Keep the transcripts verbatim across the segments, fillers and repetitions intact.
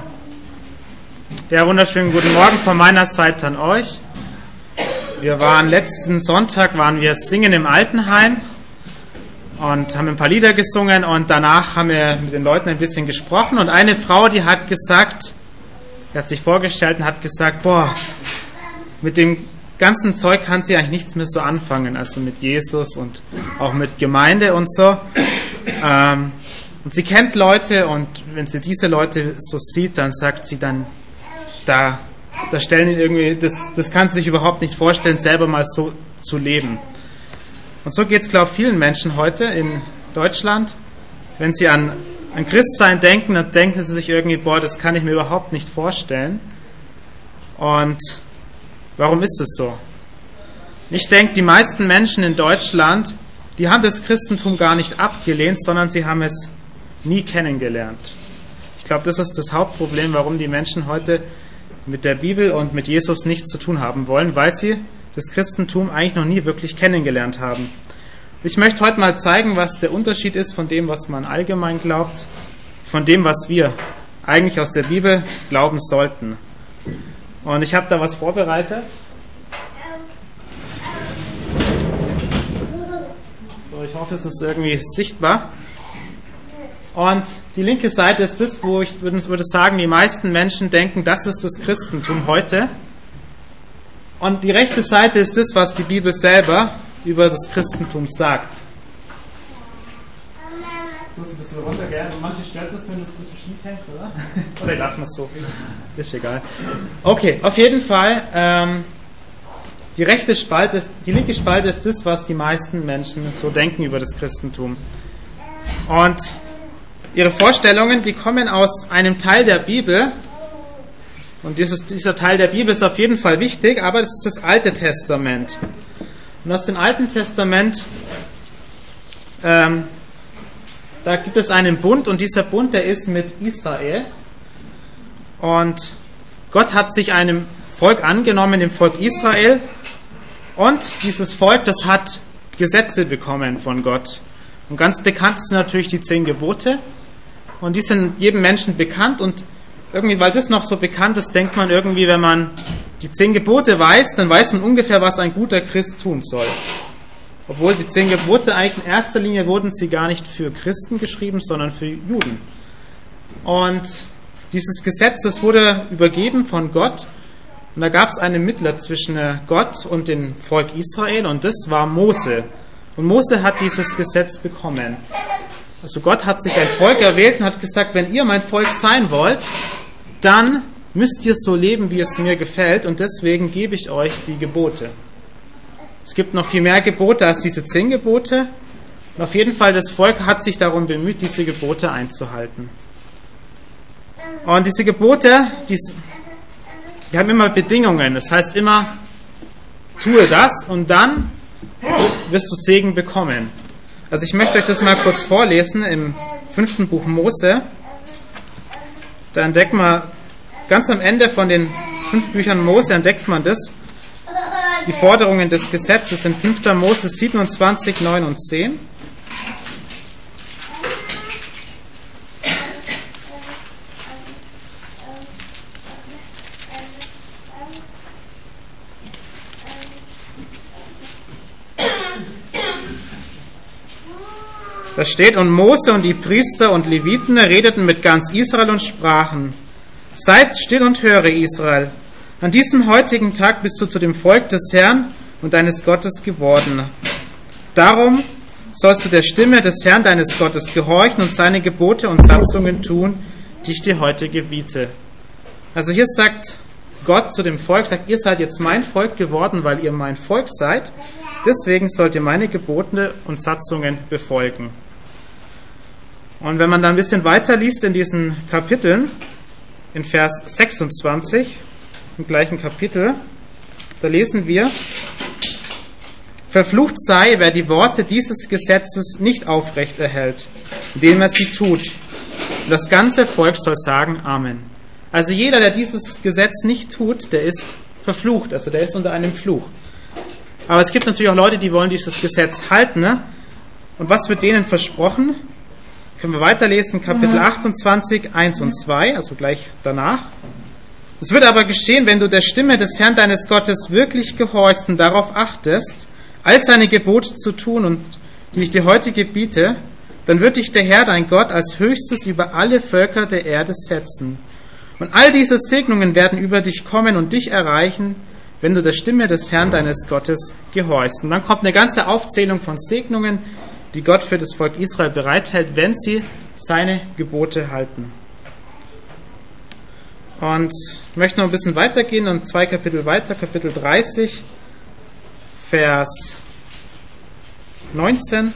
Ja, wunderschönen guten Morgen von meiner Seite an euch. Wir waren letzten Sonntag, waren wir singen im Altenheim und haben ein paar Lieder gesungen und danach haben wir mit den Leuten ein bisschen gesprochen und eine Frau, die hat gesagt, die hat sich vorgestellt und hat gesagt, boah, mit dem ganzen Zeug kann sie eigentlich nichts mehr so anfangen, also mit Jesus und auch mit Gemeinde und so. Ähm, und sie kennt Leute und wenn sie diese Leute so sieht, dann sagt sie dann, da, da stellen ihn irgendwie, das, das kann sie sich überhaupt nicht vorstellen, selber mal so zu leben. Und so geht es, glaube ich, vielen Menschen heute in Deutschland. Wenn sie an, an Christsein denken, dann denken sie sich irgendwie, boah, das kann ich mir überhaupt nicht vorstellen. Und warum ist das so? Ich denke, die meisten Menschen in Deutschland, die haben das Christentum gar nicht abgelehnt, sondern sie haben es nie kennengelernt. Ich glaube, das ist das Hauptproblem, warum die Menschen heute mit der Bibel und mit Jesus nichts zu tun haben wollen, weil sie das Christentum eigentlich noch nie wirklich kennengelernt haben. Ich möchte heute mal zeigen, was der Unterschied ist von dem, was man allgemein glaubt, von dem, was wir eigentlich aus der Bibel glauben sollten. Und ich habe da was vorbereitet. So, ich hoffe, es ist irgendwie sichtbar. Und die linke Seite ist das, wo ich würde, würde sagen, die meisten Menschen denken, das ist das Christentum heute. Und die rechte Seite ist das, was die Bibel selber über das Christentum sagt. Ich muss ein bisschen runter, gell? Manche stört das, wenn das ein bisschen schief hängt, oder? Oder lassen wir es so. Ist egal. Okay, auf jeden Fall, ähm, die rechte Spalte ist, die linke Spalte ist das, was die meisten Menschen so denken über das Christentum. Und ihre Vorstellungen, die kommen aus einem Teil der Bibel. Und dieses, dieser Teil der Bibel ist auf jeden Fall wichtig, aber das ist das Alte Testament. Und aus dem Alten Testament, ähm, da gibt es einen Bund und dieser Bund, der ist mit Israel. Und Gott hat sich einem Volk angenommen, dem Volk Israel. Und dieses Volk, das hat Gesetze bekommen von Gott. Und ganz bekannt sind natürlich die zehn Gebote. Und die sind jedem Menschen bekannt. Und irgendwie, weil das noch so bekannt ist, denkt man irgendwie, wenn man die zehn Gebote weiß, dann weiß man ungefähr, was ein guter Christ tun soll. Obwohl die zehn Gebote eigentlich in erster Linie wurden sie gar nicht für Christen geschrieben, sondern für Juden. Und dieses Gesetz, das wurde übergeben von Gott. Und da gab es einen Mittler zwischen Gott und dem Volk Israel. Und das war Mose. Und Mose hat dieses Gesetz bekommen. Also Gott hat sich ein Volk erwählt und hat gesagt, wenn ihr mein Volk sein wollt, dann müsst ihr so leben, wie es mir gefällt und deswegen gebe ich euch die Gebote. Es gibt noch viel mehr Gebote als diese zehn Gebote und auf jeden Fall das Volk hat sich darum bemüht, diese Gebote einzuhalten. Und diese Gebote, die, die haben immer Bedingungen, das heißt immer, tue das und dann wirst du Segen bekommen. Also ich möchte euch das mal kurz vorlesen im fünften Buch Mose. Da entdeckt man ganz am Ende von den fünf Büchern Mose entdeckt man das, die Forderungen des Gesetzes in fünfter Mose siebenundzwanzig, neun und zehn. Da steht, und Mose und die Priester und Leviten redeten mit ganz Israel und sprachen, seid still und höre, Israel. An diesem heutigen Tag bist du zu dem Volk des Herrn und deines Gottes geworden. Darum sollst du der Stimme des Herrn deines Gottes gehorchen und seine Gebote und Satzungen tun, die ich dir heute gebiete. Also hier sagt Gott zu dem Volk, sagt, ihr seid jetzt mein Volk geworden, weil ihr mein Volk seid. Deswegen sollt ihr meine Gebote und Satzungen befolgen. Und wenn man dann ein bisschen weiter liest in diesen Kapiteln, in Vers sechsundzwanzig, im gleichen Kapitel, da lesen wir, verflucht sei, wer die Worte dieses Gesetzes nicht aufrecht erhält, indem er sie tut. Und das ganze Volk soll sagen Amen. Also jeder, der dieses Gesetz nicht tut, der ist verflucht, also der ist unter einem Fluch. Aber es gibt natürlich auch Leute, die wollen dieses Gesetz halten. Ne? Und was wird denen versprochen? Können wir weiterlesen, Kapitel achtundzwanzig, eins und zwei, also gleich danach. Es wird aber geschehen, wenn du der Stimme des Herrn deines Gottes wirklich gehorchst und darauf achtest, all seine Gebote zu tun, und die ich dir heute gebiete, dann wird dich der Herr, dein Gott, als Höchstes über alle Völker der Erde setzen. Und all diese Segnungen werden über dich kommen und dich erreichen, wenn du der Stimme des Herrn deines Gottes gehorchst. Und dann kommt eine ganze Aufzählung von Segnungen, die Gott für das Volk Israel bereithält, wenn sie seine Gebote halten. Und ich möchte noch ein bisschen weitergehen und zwei Kapitel weiter, Kapitel dreißig, Vers neunzehn.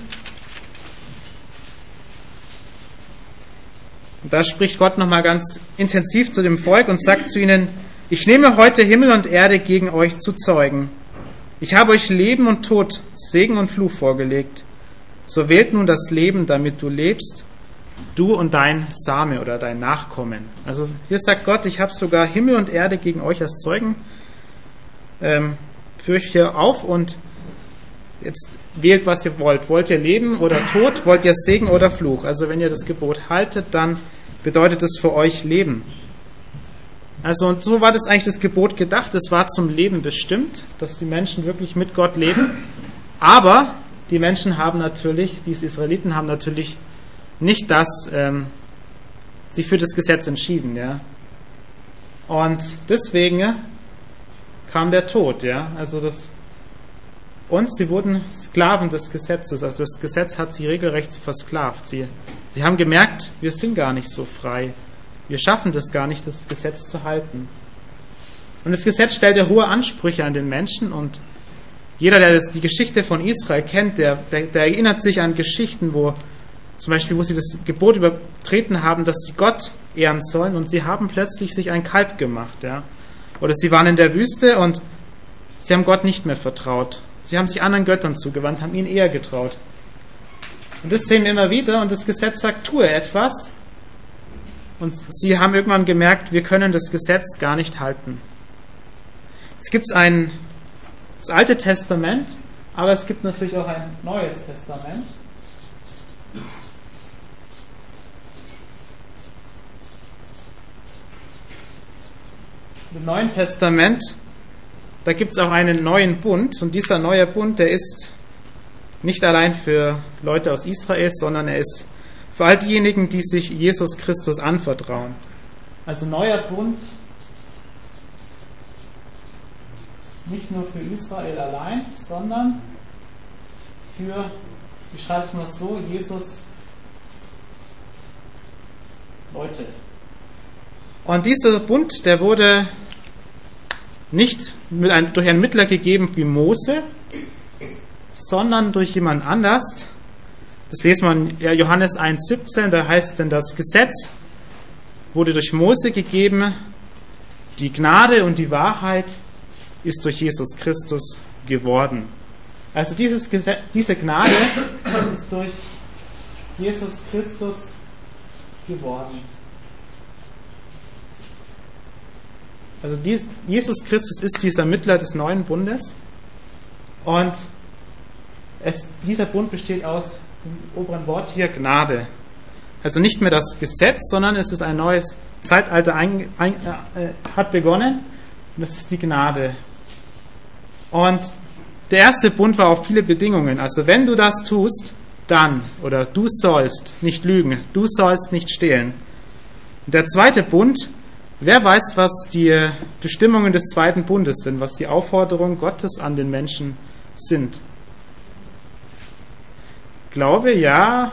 Und da spricht Gott nochmal ganz intensiv zu dem Volk und sagt zu ihnen: Ich nehme heute Himmel und Erde gegen euch zu Zeugen. Ich habe euch Leben und Tod, Segen und Fluch vorgelegt. So wählt nun das Leben, damit du lebst, du und dein Same oder dein Nachkommen. Also hier sagt Gott, ich habe sogar Himmel und Erde gegen euch als Zeugen, ähm, führe ich hier auf, und jetzt wählt, was ihr wollt. Wollt ihr Leben oder Tod? Wollt ihr Segen oder Fluch? Also wenn ihr das Gebot haltet, dann bedeutet es für euch Leben. Also und so war das eigentlich das Gebot gedacht. Es war zum Leben bestimmt, dass die Menschen wirklich mit Gott leben. Aber die Menschen haben natürlich, die Israeliten haben natürlich nicht das, ähm, sich für das Gesetz entschieden, ja. Und deswegen kam der Tod, ja. Also das, und sie wurden Sklaven des Gesetzes. Also das Gesetz hat sie regelrecht versklavt. Sie, sie haben gemerkt, wir sind gar nicht so frei. Wir schaffen das gar nicht, das Gesetz zu halten. Und das Gesetz stellt ja hohe Ansprüche an den Menschen, und jeder, der das, die Geschichte von Israel kennt, der, der, der erinnert sich an Geschichten, wo zum Beispiel, wo sie das Gebot übertreten haben, dass sie Gott ehren sollen, und sie haben plötzlich sich ein Kalb gemacht. Ja? Oder sie waren in der Wüste und sie haben Gott nicht mehr vertraut. Sie haben sich anderen Göttern zugewandt, haben ihnen eher getraut. Und das sehen wir immer wieder, und das Gesetz sagt, tue etwas. Und sie haben irgendwann gemerkt, wir können das Gesetz gar nicht halten. Es gibt ein, das Alte Testament, aber es gibt natürlich auch ein Neues Testament. Im Neuen Testament, da gibt es auch einen neuen Bund, und dieser neue Bund, der ist nicht allein für Leute aus Israel, sondern er ist für all diejenigen, die sich Jesus Christus anvertrauen. Also neuer Bund, nicht nur für Israel allein, sondern für, wie schreibe ich mal so, Jesus Leute. Und dieser Bund, der wurde nicht mit ein, durch einen Mittler gegeben wie Mose, sondern durch jemand anders. Das lesen wir in ja, Johannes eins siebzehn, da heißt denn, das Gesetz wurde durch Mose gegeben, die Gnade und die Wahrheit ist durch Jesus Christus geworden. Also dieses Gesetz, diese Gnade ist durch Jesus Christus geworden. Also dies, Jesus Christus ist dieser Mittler des neuen Bundes, und es, dieser Bund besteht aus dem oberen Wort hier Gnade. Also nicht mehr das Gesetz, sondern es ist ein neues Zeitalter ein, ein, äh, hat begonnen, und das ist die Gnade. Und der erste Bund war auf viele Bedingungen. Also wenn du das tust, dann, oder du sollst nicht lügen, du sollst nicht stehlen. Und der zweite Bund, wer weiß, was die Bestimmungen des zweiten Bundes sind, was die Aufforderungen Gottes an den Menschen sind? Glaube, ja.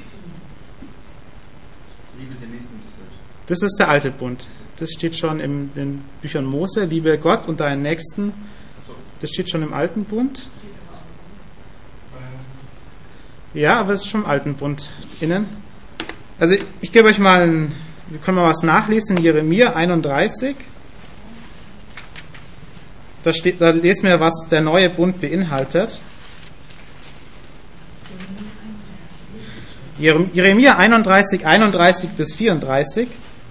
Das ist der alte Bund. Das steht schon in den Büchern Mose. Liebe Gott und deinen Nächsten. Das steht schon im alten Bund. Ja, aber es ist schon im alten Bund innen. Also ich gebe euch mal ein, wir können mal was nachlesen, Jeremia einunddreißig. Da, steht, da lesen wir, was der neue Bund beinhaltet. Jeremia einunddreißig, einunddreißig bis vierunddreißig.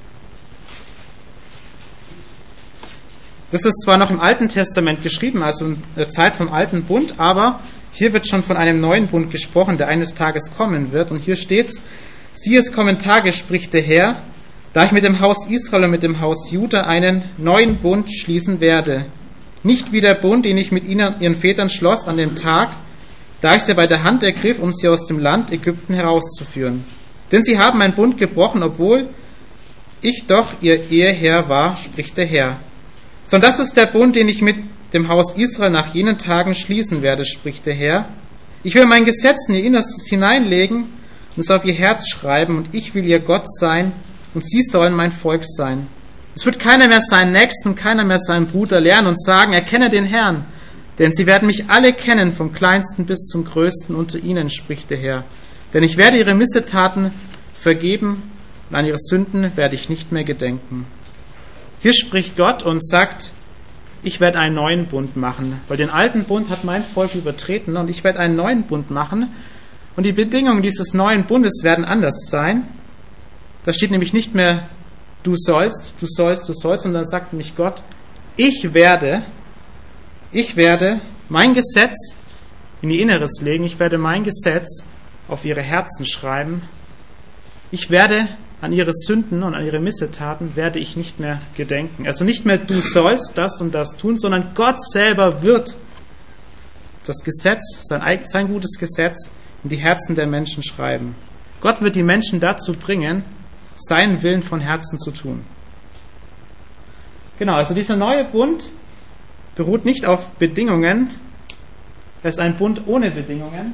Das ist zwar noch im Alten Testament geschrieben, also in der Zeit vom Alten Bund, aber hier wird schon von einem neuen Bund gesprochen, der eines Tages kommen wird. Und hier steht es: Siehe, es kommen Tage, spricht der Herr, da ich mit dem Haus Israel und mit dem Haus Juda einen neuen Bund schließen werde. Nicht wie der Bund, den ich mit ihnen, ihren Vätern schloss an dem Tag, da ich sie bei der Hand ergriff, um sie aus dem Land Ägypten herauszuführen. Denn sie haben meinen Bund gebrochen, obwohl ich doch ihr Eheherr war, spricht der Herr. Sondern das ist der Bund, den ich mit dem Haus Israel nach jenen Tagen schließen werde, spricht der Herr. Ich will mein Gesetz in ihr Innerstes hineinlegen und es auf ihr Herz schreiben, und ich will ihr Gott sein, und sie sollen mein Volk sein. Es wird keiner mehr seinen Nächsten und keiner mehr seinen Bruder lernen und sagen, erkenne den Herrn, denn sie werden mich alle kennen, vom Kleinsten bis zum Größten unter ihnen, spricht der Herr. Denn ich werde ihre Missetaten vergeben, und an ihre Sünden werde ich nicht mehr gedenken. Hier spricht Gott und sagt, ich werde einen neuen Bund machen, weil den alten Bund hat mein Volk übertreten, und ich werde einen neuen Bund machen. Und die Bedingungen dieses neuen Bundes werden anders sein. Da steht nämlich nicht mehr, du sollst, du sollst, du sollst, sondern da sagt nämlich Gott, ich werde, ich werde mein Gesetz in ihr Inneres legen, ich werde mein Gesetz auf ihre Herzen schreiben. Ich werde an ihre Sünden und an ihre Missetaten werde ich nicht mehr gedenken. Also nicht mehr du sollst das und das tun, sondern Gott selber wird das Gesetz, sein, sein gutes Gesetz in die Herzen der Menschen schreiben. Gott wird die Menschen dazu bringen, seinen Willen von Herzen zu tun. Genau, also dieser neue Bund beruht nicht auf Bedingungen. Er ist ein Bund ohne Bedingungen.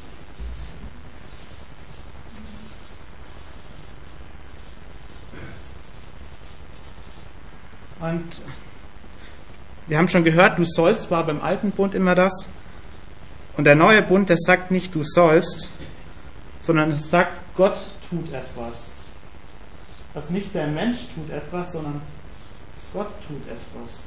Und wir haben schon gehört, du sollst war beim alten Bund immer das. Und der neue Bund, der sagt nicht, du sollst, sondern es sagt, Gott tut etwas. Also nicht der Mensch tut etwas, sondern Gott tut etwas.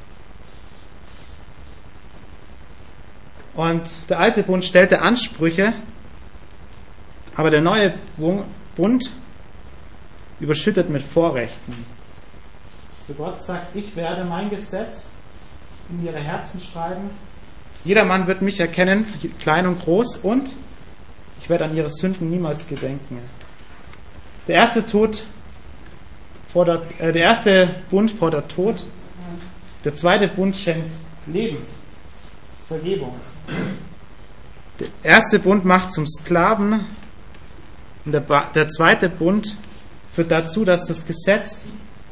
Und der alte Bund stellte Ansprüche, aber der neue Bund überschüttet mit Vorrechten. So Gott sagt, ich werde mein Gesetz in ihre Herzen schreiben. Jeder Mann wird mich erkennen, klein und groß, und ich werde an ihre Sünden niemals gedenken. Der erste Tod fordert, äh, der erste Bund fordert Tod. Der zweite Bund schenkt Leben, Vergebung. Der erste Bund macht zum Sklaven, und der, der zweite Bund führt dazu, dass das Gesetz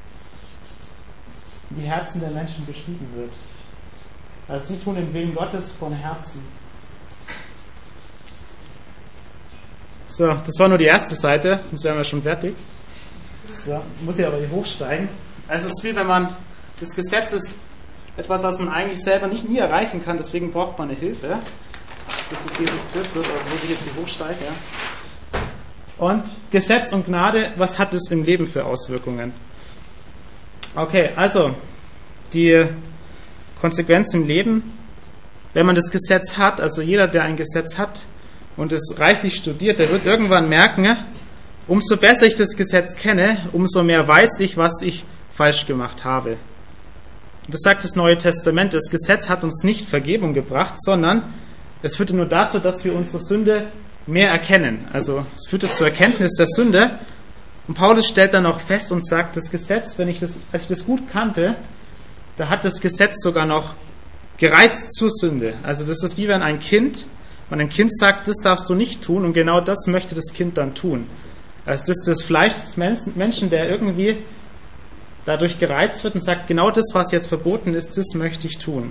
in die Herzen der Menschen geschrieben wird. Also sie tun den Willen Gottes von Herzen. So, das war nur die erste Seite, sonst wären wir schon fertig. So, muss ich aber hier hochsteigen. Also es ist wie wenn man, das Gesetz ist etwas, was man eigentlich selber nicht nie erreichen kann, deswegen braucht man eine Hilfe. Das ist Jesus Christus, also so wie ich jetzt hier hochsteige. Ja. Und Gesetz und Gnade, was hat es im Leben für Auswirkungen? Okay, also die Konsequenz im Leben, wenn man das Gesetz hat, also jeder, der ein Gesetz hat und es reichlich studiert, der wird irgendwann merken, umso besser ich das Gesetz kenne, umso mehr weiß ich, was ich falsch gemacht habe. Und das sagt das Neue Testament, das Gesetz hat uns nicht Vergebung gebracht, sondern es führte nur dazu, dass wir unsere Sünde mehr erkennen. Also es führte zur Erkenntnis der Sünde. Und Paulus stellt dann auch fest und sagt, das Gesetz, wenn ich das, als ich das gut kannte, da hat das Gesetz sogar noch gereizt zur Sünde. Also das ist wie wenn ein Kind, wenn ein Kind sagt, das darfst du nicht tun, und genau das möchte das Kind dann tun. Also das ist das Fleisch des Menschen, der irgendwie dadurch gereizt wird und sagt, genau das, was jetzt verboten ist, das möchte ich tun.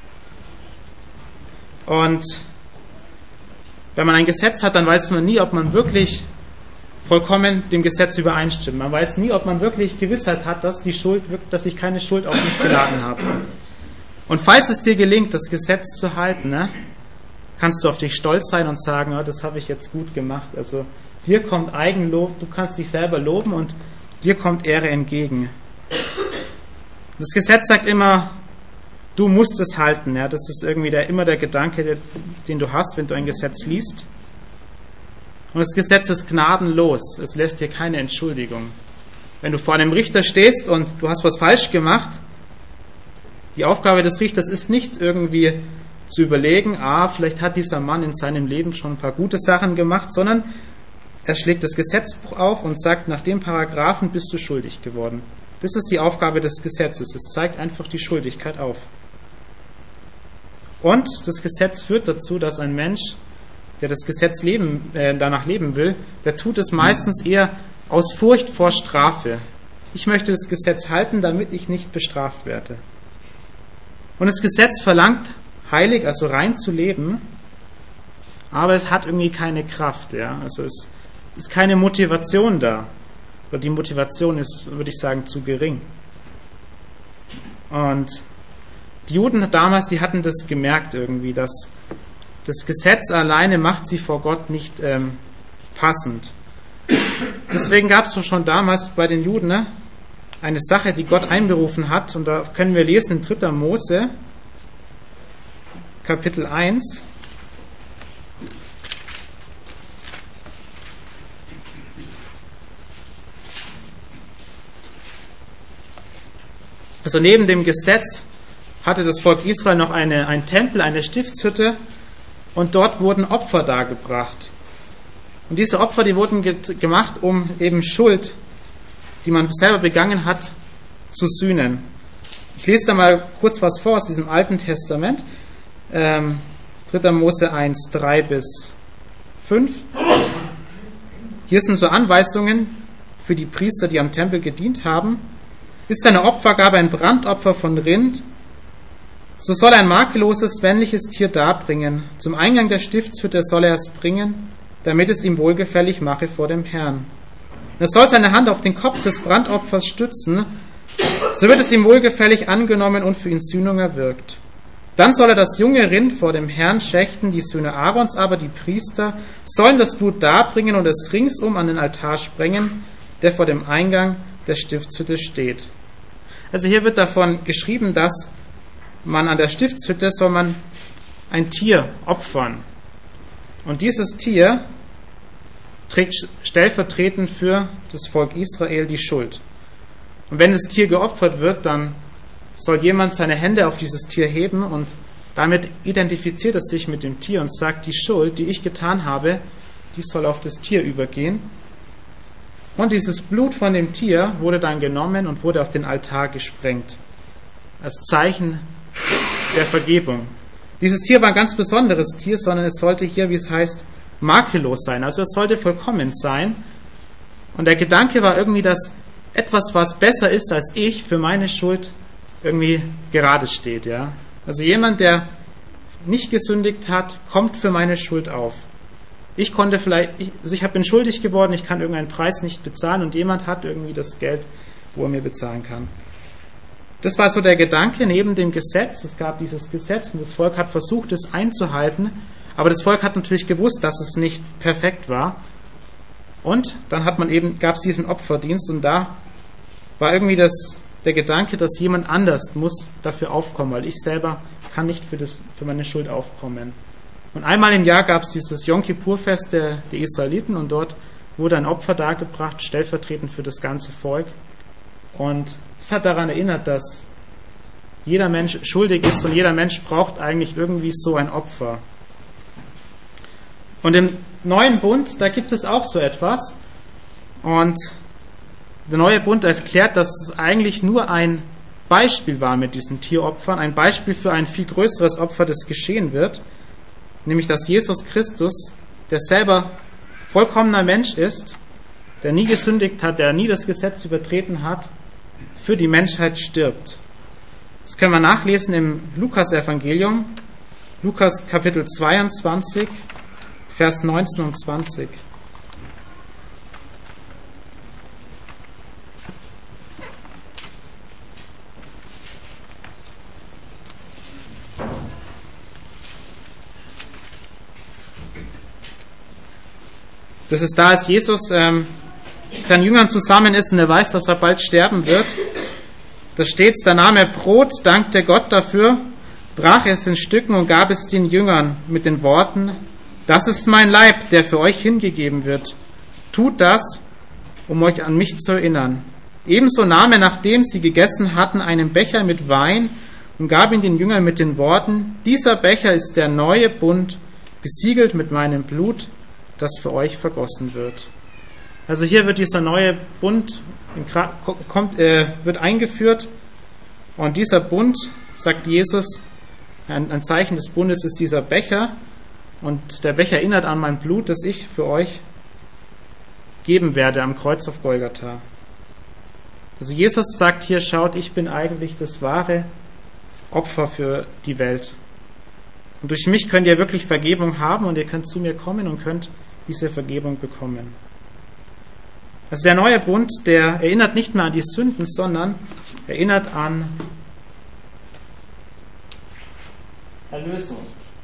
Und wenn man ein Gesetz hat, dann weiß man nie, ob man wirklich vollkommen dem Gesetz übereinstimmt. Man weiß nie, ob man wirklich Gewissheit hat, dass, die Schuld, dass ich keine Schuld auf mich geladen habe. Und falls es dir gelingt, das Gesetz zu halten, ne, kannst du auf dich stolz sein und sagen, oh, das habe ich jetzt gut gemacht. Also dir kommt Eigenlob, du kannst dich selber loben und dir kommt Ehre entgegen. Das Gesetz sagt immer, du musst es halten. Ja, das ist irgendwie der, immer der Gedanke, den du hast, wenn du ein Gesetz liest. Und das Gesetz ist gnadenlos. Es lässt dir keine Entschuldigung. Wenn du vor einem Richter stehst und du hast was falsch gemacht, die Aufgabe des Richters ist nicht irgendwie zu überlegen, ah, vielleicht hat dieser Mann in seinem Leben schon ein paar gute Sachen gemacht, sondern er schlägt das Gesetzbuch auf und sagt, nach dem Paragraphen bist du schuldig geworden. Das ist die Aufgabe des Gesetzes. Es zeigt einfach die Schuldigkeit auf. Und das Gesetz führt dazu, dass ein Mensch, der das Gesetz leben, äh, danach leben will, der tut es meistens eher aus Furcht vor Strafe. Ich möchte das Gesetz halten, damit ich nicht bestraft werde. Und das Gesetz verlangt, heilig, also rein zu leben, aber es hat irgendwie keine Kraft. Ja? Also es ist keine Motivation da. Oder die Motivation ist, würde ich sagen, zu gering. Und die Juden damals, die hatten das gemerkt irgendwie, dass das Gesetz alleine macht sie vor Gott nicht ähm, passend. Deswegen gab es schon damals bei den Juden ne, eine Sache, die Gott einberufen hat. Und da können wir lesen in dritter Mose, Kapitel eins. Also neben dem Gesetz hatte das Volk Israel noch eine, einen Tempel, eine Stiftshütte, und dort wurden Opfer dargebracht. Und diese Opfer, die wurden ge- gemacht, um eben Schuld, die man selber begangen hat, zu sühnen. Ich lese da mal kurz was vor aus diesem Alten Testament. Ähm, dritter Mose eins, drei bis fünf. Hier sind so Anweisungen für die Priester, die am Tempel gedient haben. Ist eine Opfergabe ein Brandopfer von Rind, so soll ein makelloses, männliches Tier darbringen. Zum Eingang der Stiftshütte soll er es bringen, damit es ihm wohlgefällig mache vor dem Herrn. Er soll seine Hand auf den Kopf des Brandopfers stützen, so wird es ihm wohlgefällig angenommen und für ihn Sühnung erwirkt. Dann soll er das junge Rind vor dem Herrn schächten, die Söhne Aarons aber, die Priester, sollen das Blut darbringen und es ringsum an den Altar sprengen, der vor dem Eingang der Stiftshütte steht. Also hier wird davon geschrieben, dass man an der Stiftshütte soll man ein Tier opfern. Und dieses Tier trägt stellvertretend für das Volk Israel die Schuld. Und wenn das Tier geopfert wird, dann soll jemand seine Hände auf dieses Tier heben und damit identifiziert er sich mit dem Tier und sagt, die Schuld, die ich getan habe, die soll auf das Tier übergehen. Und dieses Blut von dem Tier wurde dann genommen und wurde auf den Altar gesprengt, als Zeichen der Vergebung. Dieses Tier war ein ganz besonderes Tier, sondern es sollte hier, wie es heißt, makellos sein. Also es sollte vollkommen sein. Und der Gedanke war irgendwie, dass etwas, was besser ist als ich, für meine Schuld irgendwie gerade steht. Ja? Also jemand, der nicht gesündigt hat, kommt für meine Schuld auf. Ich konnte vielleicht, ich, also ich bin schuldig geworden, ich kann irgendeinen Preis nicht bezahlen und jemand hat irgendwie das Geld, wo er mir bezahlen kann. Das war so der Gedanke neben dem Gesetz. Es gab dieses Gesetz und das Volk hat versucht, es einzuhalten, aber das Volk hat natürlich gewusst, dass es nicht perfekt war. Und dann hat man eben, gab es diesen Opferdienst und da war irgendwie das, der Gedanke, dass jemand anders muss dafür aufkommen, weil ich selber kann nicht für, das, für meine Schuld aufkommen. Und einmal im Jahr gab es dieses Yom Kippur-Fest der, der Israeliten und dort wurde ein Opfer dargebracht, stellvertretend für das ganze Volk. Und es hat daran erinnert, dass jeder Mensch schuldig ist und jeder Mensch braucht eigentlich irgendwie so ein Opfer. Und im neuen Bund, da gibt es auch so etwas. Und der neue Bund erklärt, dass es eigentlich nur ein Beispiel war mit diesen Tieropfern, ein Beispiel für ein viel größeres Opfer, das geschehen wird. Nämlich, dass Jesus Christus, der selber vollkommener Mensch ist, der nie gesündigt hat, der nie das Gesetz übertreten hat, für die Menschheit stirbt. Das können wir nachlesen im Lukas-Evangelium, Lukas Kapitel zweiundzwanzig, Vers neunzehn und zwanzig. Das ist da, als Jesus ähm, mit seinen Jüngern zusammen ist und er weiß, dass er bald sterben wird. Da steht es, da nahm er Brot, dankte Gott dafür, brach es in Stücken und gab es den Jüngern mit den Worten, das ist mein Leib, der für euch hingegeben wird. Tut das, um euch an mich zu erinnern. Ebenso nahm er, nachdem sie gegessen hatten, einen Becher mit Wein und gab ihn den Jüngern mit den Worten, dieser Becher ist der neue Bund, besiegelt mit meinem Blut, das für euch vergossen wird. Also hier wird dieser neue Bund kommt, äh, wird eingeführt, und dieser Bund, sagt Jesus, ein, ein Zeichen des Bundes ist dieser Becher, und der Becher erinnert an mein Blut, das ich für euch geben werde am Kreuz auf Golgatha. Also Jesus sagt hier, schaut, ich bin eigentlich das wahre Opfer für die Welt. Und durch mich könnt ihr wirklich Vergebung haben, und ihr könnt zu mir kommen und könnt diese Vergebung bekommen. Also der neue Bund, der erinnert nicht mehr an die Sünden, sondern erinnert an Erlösung.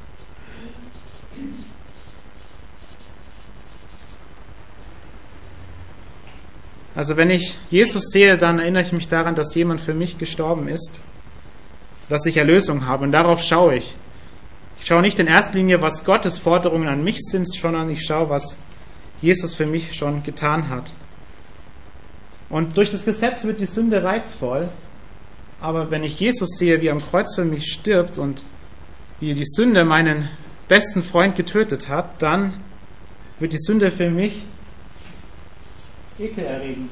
Also wenn ich Jesus sehe, dann erinnere ich mich daran, dass jemand für mich gestorben ist, dass ich Erlösung habe, und darauf schaue ich. Ich schaue nicht in erster Linie, was Gottes Forderungen an mich sind, sondern ich schaue, was Jesus für mich schon getan hat. Und durch das Gesetz wird die Sünde reizvoll, aber wenn ich Jesus sehe, wie er am Kreuz für mich stirbt und wie die Sünde meinen besten Freund getötet hat, dann wird die Sünde für mich ekelerregend.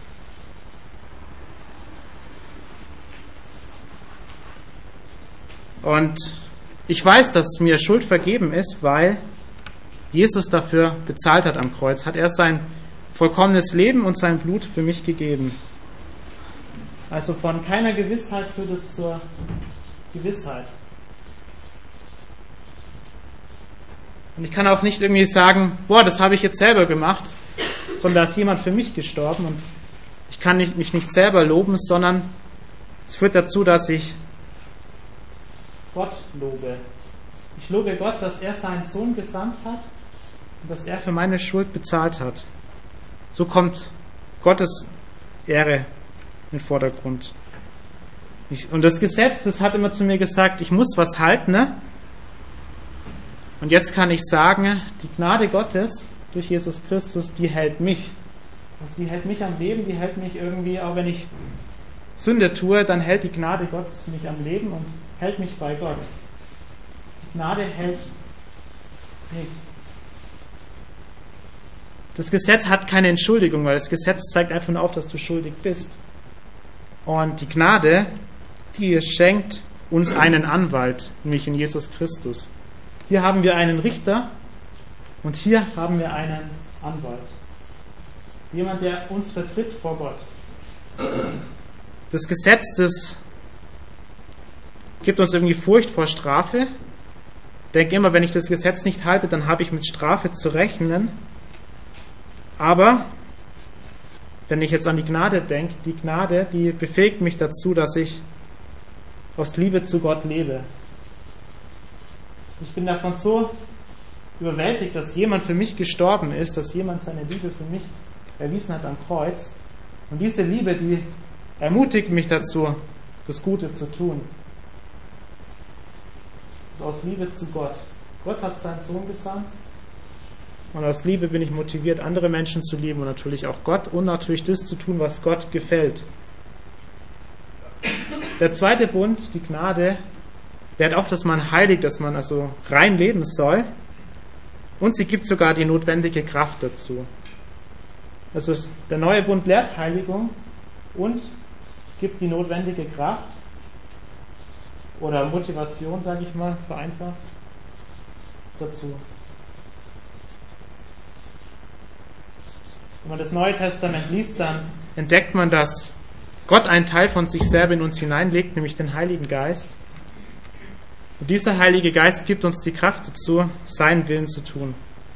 Und ich weiß, dass mir Schuld vergeben ist, weil Jesus dafür bezahlt hat am Kreuz. Hat er sein vollkommenes Leben und sein Blut für mich gegeben. Also von keiner Gewissheit führt es zur Gewissheit. Und ich kann auch nicht irgendwie sagen, boah, das habe ich jetzt selber gemacht, sondern da ist jemand für mich gestorben, und ich kann mich nicht selber loben, sondern es führt dazu, dass ich Gott lobe. Ich lobe Gott, dass er seinen Sohn gesandt hat und dass er für meine Schuld bezahlt hat. So kommt Gottes Ehre in den Vordergrund. Ich, und das Gesetz, das hat immer zu mir gesagt, ich muss was halten, ne? Und jetzt kann ich sagen, die Gnade Gottes durch Jesus Christus, die hält mich. Also die hält mich am Leben, die hält mich irgendwie, auch wenn ich Sünde tue, dann hält die Gnade Gottes mich am Leben und hält mich bei Gott. Die Gnade hält mich. Das Gesetz hat keine Entschuldigung, weil das Gesetz zeigt einfach nur auf, dass du schuldig bist. Und die Gnade, die schenkt uns einen Anwalt, nämlich in Jesus Christus. Hier haben wir einen Richter und hier haben wir einen Anwalt. Jemand, der uns vertritt vor Gott. Das Gesetz, das gibt uns irgendwie Furcht vor Strafe. Ich denke immer, wenn ich das Gesetz nicht halte, dann habe ich mit Strafe zu rechnen. Aber wenn ich jetzt an die Gnade denke, die Gnade, die befähigt mich dazu, dass ich aus Liebe zu Gott lebe. Ich bin davon so überwältigt, dass jemand für mich gestorben ist, dass jemand seine Liebe für mich erwiesen hat am Kreuz. Und diese Liebe, die ermutigt mich dazu, das Gute zu tun. Also aus Liebe zu Gott. Gott hat seinen Sohn gesandt. Und aus Liebe bin ich motiviert, andere Menschen zu lieben und natürlich auch Gott und natürlich das zu tun, was Gott gefällt. Der zweite Bund, die Gnade, lehrt auch, dass man heilig, dass man also rein leben soll. Und sie gibt sogar die notwendige Kraft dazu. Also der neue Bund lehrt Heiligung und gibt die notwendige Kraft oder Motivation, sage ich mal, vereinfacht dazu. Wenn man das Neue Testament liest, dann entdeckt man, dass Gott einen Teil von sich selber in uns hineinlegt, nämlich den Heiligen Geist. Und dieser Heilige Geist gibt uns die Kraft dazu, seinen Willen zu tun.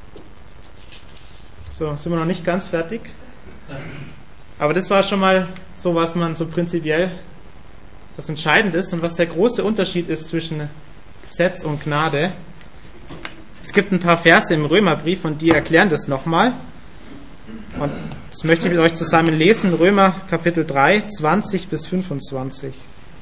So, sind wir noch nicht ganz fertig. Aber das war schon mal so, was man so prinzipiell, was entscheidend ist und was der große Unterschied ist zwischen Gesetz und Gnade. Es gibt ein paar Verse im Römerbrief und die erklären das nochmal. Und das möchte ich mit euch zusammen lesen. Römer Kapitel drei, zwanzig bis fünfundzwanzig.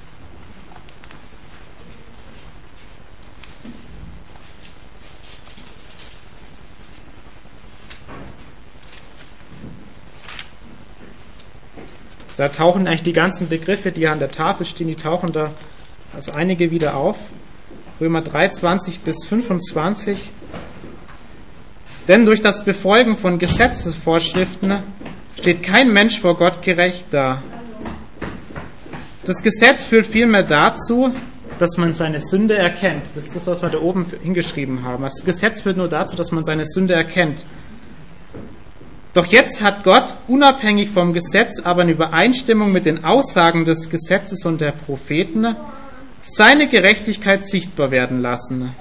Da tauchen eigentlich die ganzen Begriffe, die an der Tafel stehen, die tauchen da also einige wieder auf. Römer drei, zwanzig bis fünfundzwanzig. Denn durch das Befolgen von Gesetzesvorschriften steht kein Mensch vor Gott gerecht da. Das Gesetz führt vielmehr dazu, dass man seine Sünde erkennt. Das ist das, was wir da oben hingeschrieben haben. Das Gesetz führt nur dazu, dass man seine Sünde erkennt. Doch jetzt hat Gott, unabhängig vom Gesetz, aber in Übereinstimmung mit den Aussagen des Gesetzes und der Propheten, seine Gerechtigkeit sichtbar werden lassen.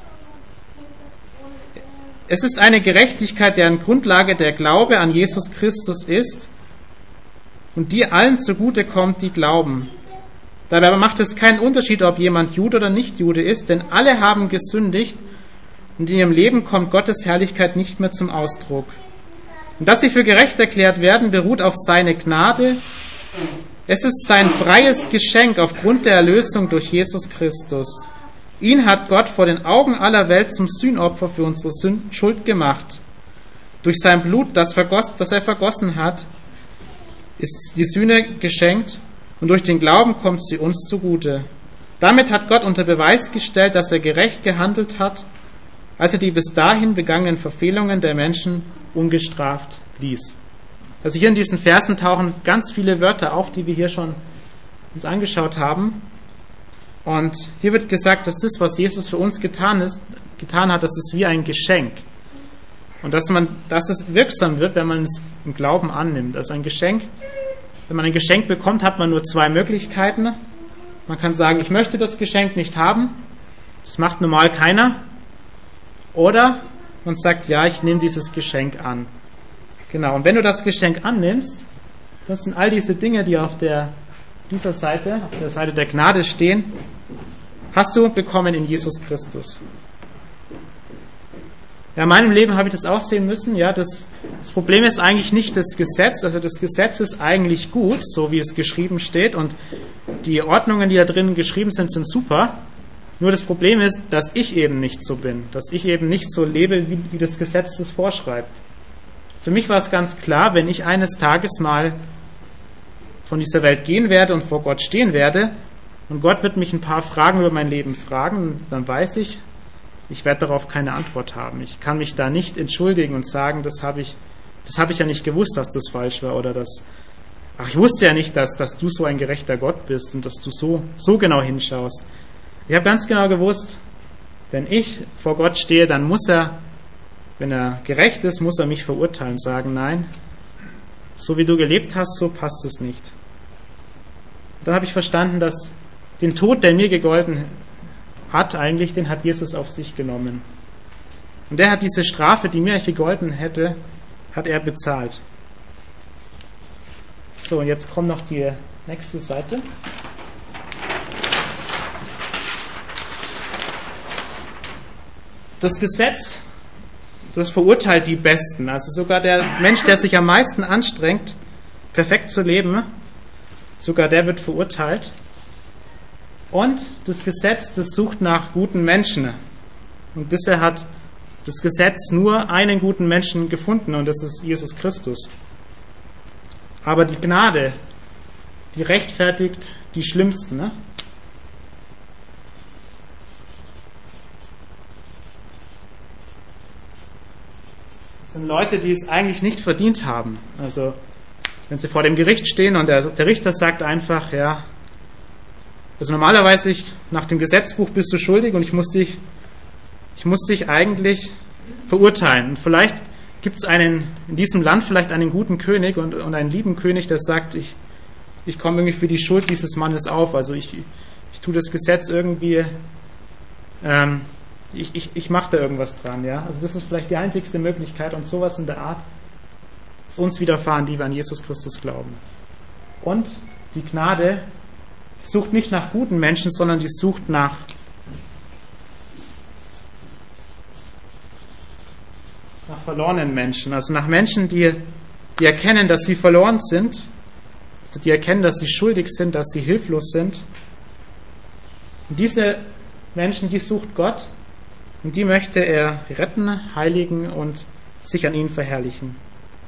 Es ist eine Gerechtigkeit, deren Grundlage der Glaube an Jesus Christus ist und die allen zugute kommt, die glauben. Dabei macht es keinen Unterschied, ob jemand Jude oder nicht Jude ist, denn alle haben gesündigt und in ihrem Leben kommt Gottes Herrlichkeit nicht mehr zum Ausdruck. Und dass sie für gerecht erklärt werden, beruht auf seine Gnade. Es ist sein freies Geschenk aufgrund der Erlösung durch Jesus Christus. Ihn hat Gott vor den Augen aller Welt zum Sühnopfer für unsere Schuld gemacht. Durch sein Blut, das, vergoss, das er vergossen hat, ist die Sühne geschenkt und durch den Glauben kommt sie uns zugute. Damit hat Gott unter Beweis gestellt, dass er gerecht gehandelt hat, als er die bis dahin begangenen Verfehlungen der Menschen ungestraft ließ. Also hier in diesen Versen tauchen ganz viele Wörter auf, die wir hier schon uns angeschaut haben. Und hier wird gesagt, dass das, was Jesus für uns getan, ist, getan hat, das ist wie ein Geschenk. Und dass, man, dass es wirksam wird, wenn man es im Glauben annimmt. Also ein Geschenk, wenn man ein Geschenk bekommt, hat man nur zwei Möglichkeiten. Man kann sagen, ich möchte das Geschenk nicht haben. Das macht normal keiner. Oder man sagt, ja, ich nehme dieses Geschenk an. Genau, und wenn du das Geschenk annimmst, das sind all diese Dinge, die auf der, dieser Seite, auf der Seite der Gnade stehen, hast du bekommen in Jesus Christus. Ja, in meinem Leben habe ich das auch sehen müssen. Ja, das, das Problem ist eigentlich nicht das Gesetz. Also das Gesetz ist eigentlich gut, so wie es geschrieben steht. Und die Ordnungen, die da drin geschrieben sind, sind super. Nur das Problem ist, dass ich eben nicht so bin. Dass ich eben nicht so lebe, wie, wie das Gesetz das vorschreibt. Für mich war es ganz klar, wenn ich eines Tages mal von dieser Welt gehen werde und vor Gott stehen werde und Gott wird mich ein paar Fragen über mein Leben fragen, dann weiß ich, ich werde darauf keine Antwort haben. Ich kann mich da nicht entschuldigen und sagen, das habe ich, das habe ich ja nicht gewusst, dass das falsch war oder das, ach, ich wusste ja nicht, dass, dass du so ein gerechter Gott bist und dass du so, so genau hinschaust. Ich habe ganz genau gewusst, wenn ich vor Gott stehe, dann muss er, wenn er gerecht ist, muss er mich verurteilen, sagen, nein, so wie du gelebt hast, so passt es nicht. Dann habe ich verstanden, dass den Tod, der mir gegolten hat, eigentlich, den hat Jesus auf sich genommen. Und er hat diese Strafe, die mir gegolten hätte, hat er bezahlt. So, und jetzt kommt noch die nächste Seite. Das Gesetz, das verurteilt die Besten. Also sogar der Mensch, der sich am meisten anstrengt, perfekt zu leben, sogar der wird verurteilt. Und das Gesetz, das sucht nach guten Menschen. Und bisher hat das Gesetz nur einen guten Menschen gefunden und das ist Jesus Christus. Aber die Gnade, die rechtfertigt die Schlimmsten. Ne? Das sind Leute, die es eigentlich nicht verdient haben. Also wenn sie vor dem Gericht stehen und der, der Richter sagt einfach, ja, also normalerweise ich, nach dem Gesetzbuch bist du schuldig und ich muss dich, ich muss dich eigentlich verurteilen. Und vielleicht gibt es einen in diesem Land vielleicht einen guten König und, und einen lieben König, der sagt, ich, ich komme irgendwie für die Schuld dieses Mannes auf. Also ich, ich tue das Gesetz irgendwie, ähm, ich, ich, ich mache da irgendwas dran. Ja? Also das ist vielleicht die einzigste Möglichkeit und sowas in der Art ist uns widerfahren, die wir an Jesus Christus glauben. Und die Gnade sucht nicht nach guten Menschen, sondern die sucht nach nach verlorenen Menschen, also nach Menschen, die, die erkennen, dass sie verloren sind, die erkennen, dass sie schuldig sind, dass sie hilflos sind. Und diese Menschen, die sucht Gott und die möchte er retten, heiligen und sich an ihnen verherrlichen.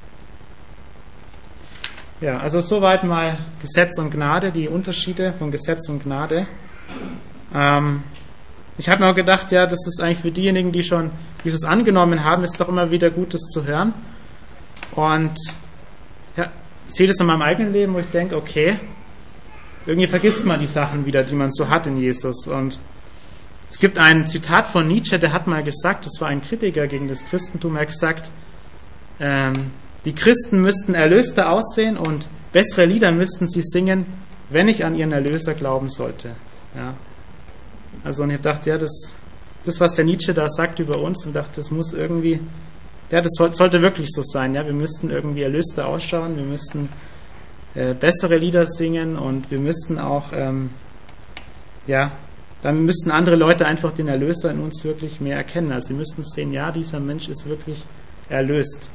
Ja, also soweit mal Gesetz und Gnade, die Unterschiede von Gesetz und Gnade. Ähm, Ich habe mir auch gedacht, ja, das ist eigentlich für diejenigen, die schon Jesus angenommen haben, ist doch immer wieder Gutes zu hören. Und ja, ich sehe das in meinem eigenen Leben, wo ich denke, okay, irgendwie vergisst man die Sachen wieder, die man so hat in Jesus. Und es gibt ein Zitat von Nietzsche, der hat mal gesagt, das war ein Kritiker gegen das Christentum, er hat gesagt, ähm, die Christen müssten erlöster aussehen und bessere Lieder müssten sie singen, wenn ich an ihren Erlöser glauben sollte. Ja. Also und ich dachte, ja, das, das, was der Nietzsche da sagt über uns, und dachte, das muss irgendwie, ja, das soll, sollte wirklich so sein. Ja, wir müssten irgendwie erlöster ausschauen, wir müssten äh, bessere Lieder singen und wir müssten auch, ähm, ja, dann müssten andere Leute einfach den Erlöser in uns wirklich mehr erkennen. Also sie müssten sehen, ja, dieser Mensch ist wirklich erlöst.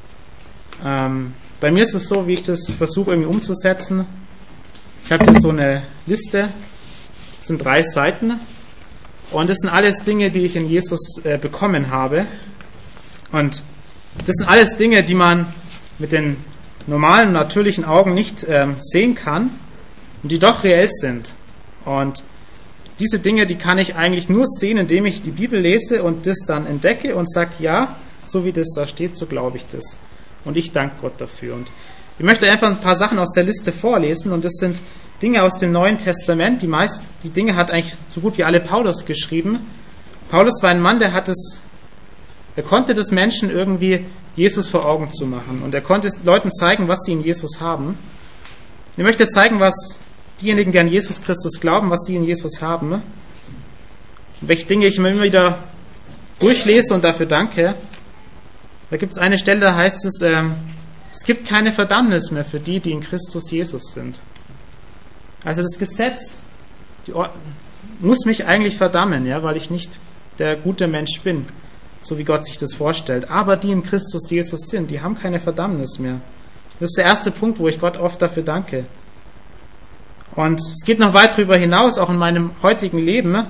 Ähm, bei mir ist es so, wie ich das versuche irgendwie umzusetzen. Ich habe hier so eine Liste, das sind drei Seiten und das sind alles Dinge, die ich in Jesus äh, bekommen habe. Und das sind alles Dinge, die man mit den normalen, natürlichen Augen nicht ähm, sehen kann und die doch reell sind. Und diese Dinge, die kann ich eigentlich nur sehen, indem ich die Bibel lese und das dann entdecke und sage, ja, so wie das da steht, so glaube ich das. Und ich danke Gott dafür. Und ich möchte einfach ein paar Sachen aus der Liste vorlesen und das sind Dinge aus dem Neuen Testament. Die meisten, die Dinge hat eigentlich so gut wie alle Paulus geschrieben. Paulus war ein Mann, der hat es, er konnte das Menschen irgendwie Jesus vor Augen zu machen und er konnte Leuten zeigen, was sie in Jesus haben. Ich möchte zeigen, was diejenigen, die an Jesus Christus glauben, was sie in Jesus haben. Und welche Dinge ich mir immer wieder durchlese und dafür danke. Da gibt es eine Stelle, da heißt es, äh, es gibt keine Verdammnis mehr für die, die in Christus Jesus sind. Also das Gesetz die Or- muss mich eigentlich verdammen, ja, weil ich nicht der gute Mensch bin, so wie Gott sich das vorstellt. Aber die in Christus Jesus sind, die haben keine Verdammnis mehr. Das ist der erste Punkt, wo ich Gott oft dafür danke. Und es geht noch weit darüber hinaus, auch in meinem heutigen Leben.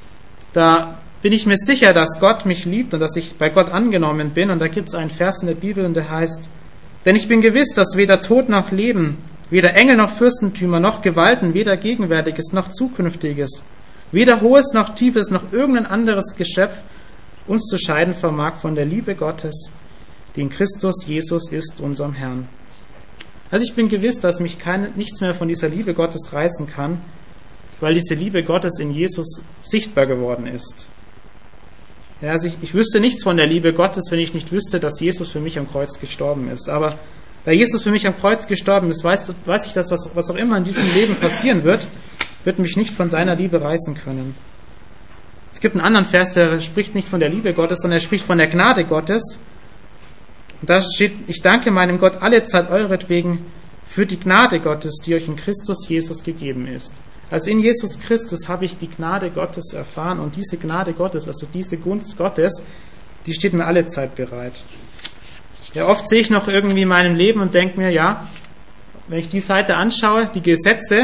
Da bin ich mir sicher, dass Gott mich liebt und dass ich bei Gott angenommen bin. Und da gibt es einen Vers in der Bibel, und der heißt, denn ich bin gewiss, dass weder Tod noch Leben, weder Engel noch Fürstentümer noch Gewalten, weder Gegenwärtiges noch Zukünftiges, weder Hohes noch Tiefes noch irgendein anderes Geschöpf uns zu scheiden vermag von der Liebe Gottes, die in Christus Jesus ist, unserem Herrn. Also ich bin gewiss, dass mich keine, nichts mehr von dieser Liebe Gottes reißen kann, weil diese Liebe Gottes in Jesus sichtbar geworden ist. Ja, also ich, ich wüsste nichts von der Liebe Gottes, wenn ich nicht wüsste, dass Jesus für mich am Kreuz gestorben ist. Aber da Jesus für mich am Kreuz gestorben ist, weiß, weiß ich, dass was, was auch immer in diesem Leben passieren wird, wird mich nicht von seiner Liebe reißen können. Es gibt einen anderen Vers, der spricht nicht von der Liebe Gottes, sondern er spricht von der Gnade Gottes. Und da steht, ich danke meinem Gott alle Zeit euretwegen für die Gnade Gottes, die euch in Christus Jesus gegeben ist. Also in Jesus Christus habe ich die Gnade Gottes erfahren und diese Gnade Gottes, also diese Gunst Gottes, die steht mir alle Zeit bereit. Ja, oft sehe ich noch irgendwie in meinem Leben und denke mir, ja, wenn ich die Seite anschaue, die Gesetze,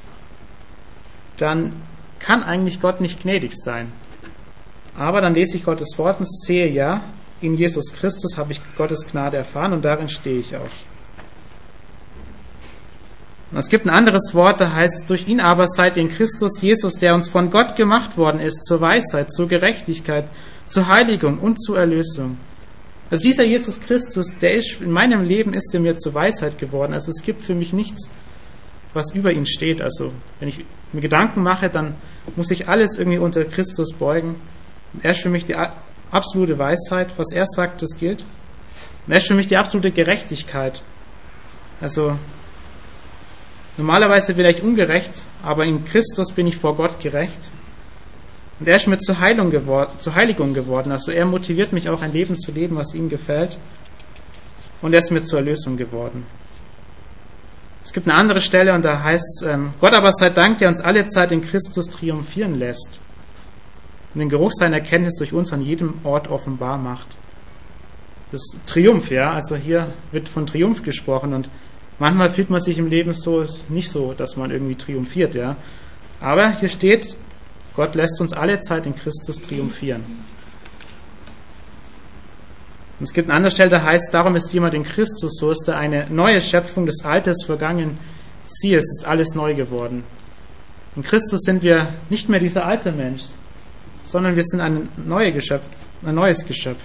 dann kann eigentlich Gott nicht gnädig sein. Aber dann lese ich Gottes Wort und sehe, ja, in Jesus Christus habe ich Gottes Gnade erfahren und darin stehe ich auch. Und es gibt ein anderes Wort, da heißt, durch ihn aber seid ihr in Christus Jesus, der uns von Gott gemacht worden ist, zur Weisheit, zur Gerechtigkeit, zur Heiligung und zur Erlösung. Also dieser Jesus Christus, der ist in meinem Leben, ist er mir zur Weisheit geworden. Also es gibt für mich nichts, was über ihn steht. Also wenn ich mir Gedanken mache, dann muss ich alles irgendwie unter Christus beugen. Und er ist für mich die absolute Weisheit. Was er sagt, das gilt. Und er ist für mich die absolute Gerechtigkeit. Also normalerweise bin ich ungerecht, aber in Christus bin ich vor Gott gerecht. Und er ist mir zur Heilung geworden, zur Heiligung geworden. Also er motiviert mich auch, ein Leben zu leben, was ihm gefällt. Und er ist mir zur Erlösung geworden. Es gibt eine andere Stelle und da heißt es, ähm, Gott aber sei Dank, der uns alle Zeit in Christus triumphieren lässt und den Geruch seiner Erkenntnis durch uns an jedem Ort offenbar macht. Das ist Triumph, ja, also hier wird von Triumph gesprochen und manchmal fühlt man sich im Leben so, ist nicht so, dass man irgendwie triumphiert, ja. Aber hier steht, Gott lässt uns alle Zeit in Christus triumphieren. Und es gibt eine andere Stelle, da heißt, darum ist jemand in Christus, so ist er eine neue Schöpfung, des Altes vergangen. Siehe, es ist alles neu geworden. In Christus sind wir nicht mehr dieser alte Mensch, sondern wir sind ein, neue Geschöpf, ein neues Geschöpf.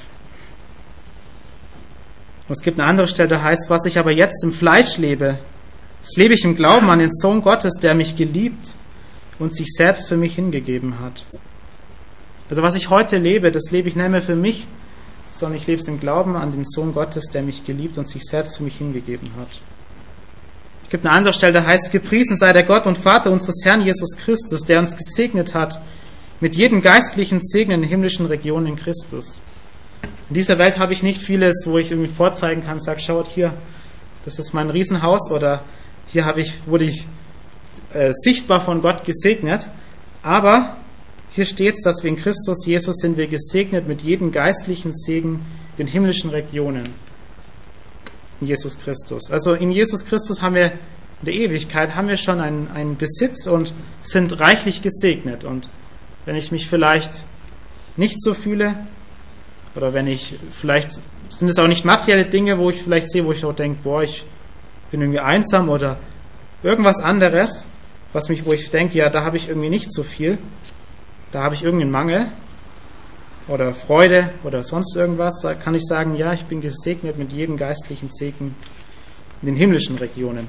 Und es gibt eine andere Stelle, da heißt, was ich aber jetzt im Fleisch lebe, das lebe ich im Glauben an den Sohn Gottes, der mich geliebt und sich selbst für mich hingegeben hat. Also was ich heute lebe, das lebe ich nicht mehr für mich, sondern ich lebe es im Glauben an den Sohn Gottes, der mich geliebt und sich selbst für mich hingegeben hat. Es gibt eine andere Stelle, da heißt, gepriesen sei der Gott und Vater unseres Herrn Jesus Christus, der uns gesegnet hat mit jedem geistlichen Segen in den himmlischen Regionen in Christus. In dieser Welt habe ich nicht vieles, wo ich irgendwie vorzeigen kann, sage, schaut hier, das ist mein Riesenhaus, oder hier habe ich, wurde ich äh, sichtbar von Gott gesegnet. Aber hier steht es, dass wir in Christus Jesus sind wir gesegnet mit jedem geistlichen Segen in den himmlischen Regionen. In Jesus Christus. Also in Jesus Christus haben wir in der Ewigkeit haben wir schon einen, einen Besitz und sind reichlich gesegnet. Und wenn ich mich vielleicht nicht so fühle, oder wenn ich vielleicht, sind es auch nicht materielle Dinge, wo ich vielleicht sehe, wo ich auch denke, boah, ich bin irgendwie einsam oder irgendwas anderes, was mich, wo ich denke, ja, da habe ich irgendwie nicht so viel, da habe ich irgendeinen Mangel oder Freude oder sonst irgendwas, da kann ich sagen, ja, ich bin gesegnet mit jedem geistlichen Segen in den himmlischen Regionen.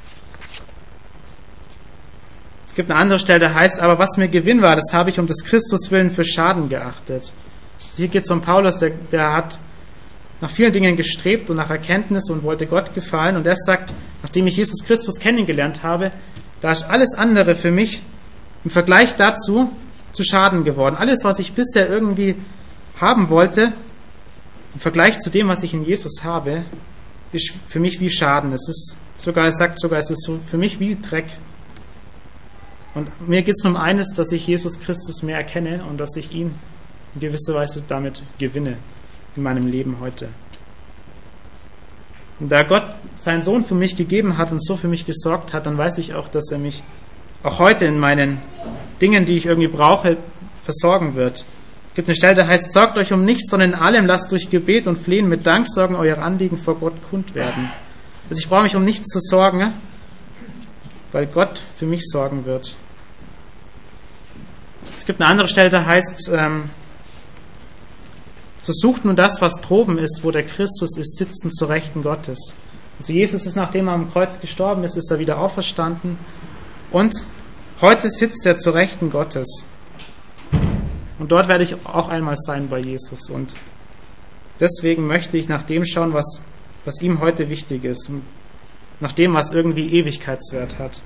Es gibt eine andere Stelle, da heißt, aber was mir Gewinn war, das habe ich um des Christus willen für Schaden geachtet. Also hier geht es um Paulus, der, der hat nach vielen Dingen gestrebt und nach Erkenntnis und wollte Gott gefallen. Und er sagt, nachdem ich Jesus Christus kennengelernt habe, da ist alles andere für mich im Vergleich dazu zu Schaden geworden. Alles, was ich bisher irgendwie haben wollte, im Vergleich zu dem, was ich in Jesus habe, ist für mich wie Schaden. Es ist sogar, er sagt sogar, es ist so für mich wie Dreck. Und mir geht es um eines, dass ich Jesus Christus mehr erkenne und dass ich ihn in gewisser Weise damit gewinne in meinem Leben heute. Und da Gott seinen Sohn für mich gegeben hat und so für mich gesorgt hat, dann weiß ich auch, dass er mich auch heute in meinen Dingen, die ich irgendwie brauche, versorgen wird. Es gibt eine Stelle, da heißt, sorgt euch um nichts, sondern in allem lasst durch Gebet und Flehen mit Danksorgen eure Anliegen vor Gott kund werden. Also ich brauche mich um nichts zu sorgen, weil Gott für mich sorgen wird. Es gibt eine andere Stelle, da heißt, ähm, so sucht nun das, was droben ist, wo der Christus ist, sitzen zur Rechten Gottes. Also Jesus ist, nachdem er am Kreuz gestorben ist, ist er wieder auferstanden und heute sitzt er zur Rechten Gottes. Und dort werde ich auch einmal sein bei Jesus. Und deswegen möchte ich nach dem schauen, was, was ihm heute wichtig ist. Und nach dem, was irgendwie Ewigkeitswert hat.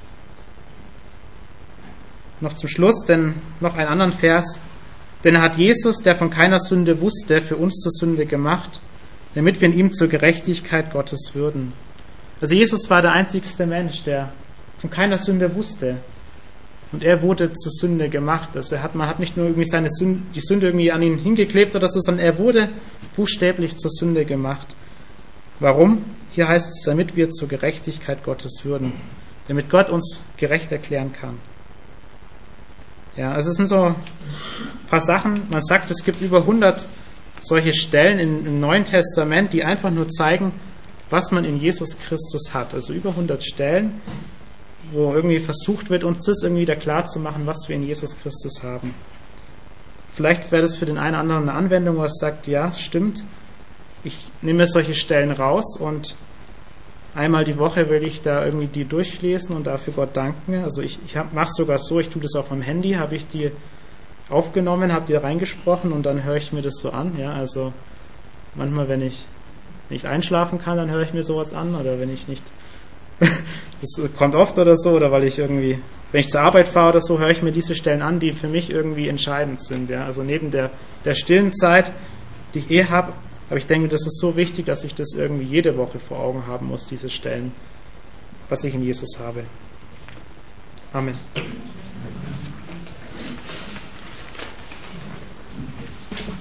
Noch zum Schluss, denn noch einen anderen Vers. Denn er hat Jesus, der von keiner Sünde wusste, für uns zur Sünde gemacht, damit wir in ihm zur Gerechtigkeit Gottes würden. Also Jesus war der einzigste Mensch, der von keiner Sünde wusste. Und er wurde zur Sünde gemacht. Also er hat, man hat nicht nur irgendwie seine Sünde, die Sünde irgendwie an ihn hingeklebt oder so, sondern er wurde buchstäblich zur Sünde gemacht. Warum? Hier heißt es, damit wir zur Gerechtigkeit Gottes würden. Damit Gott uns gerecht erklären kann. Ja, also es sind so ein paar Sachen. Man sagt, es gibt über hundert solche Stellen in, im Neuen Testament, die einfach nur zeigen, was man in Jesus Christus hat. Also über hundert Stellen, wo irgendwie versucht wird, uns das irgendwie wieder klar zu machen, was wir in Jesus Christus haben. Vielleicht wäre das für den einen oder anderen eine Anwendung, wo er sagt, ja, stimmt, ich nehme solche Stellen raus und einmal die Woche will ich da irgendwie die durchlesen und dafür Gott danken. Also ich, ich mache es sogar so, ich tue das auf meinem Handy, habe ich die aufgenommen, habe die reingesprochen und dann höre ich mir das so an. Ja, also manchmal, wenn ich nicht einschlafen kann, dann höre ich mir sowas an, oder wenn ich nicht, das kommt oft oder so, oder weil ich irgendwie, wenn ich zur Arbeit fahre oder so, höre ich mir diese Stellen an, die für mich irgendwie entscheidend sind. Ja, also neben der, der stillen Zeit, die ich eh habe, aber ich denke, das ist so wichtig, dass ich das irgendwie jede Woche vor Augen haben muss, diese Stellen, was ich in Jesus habe. Amen.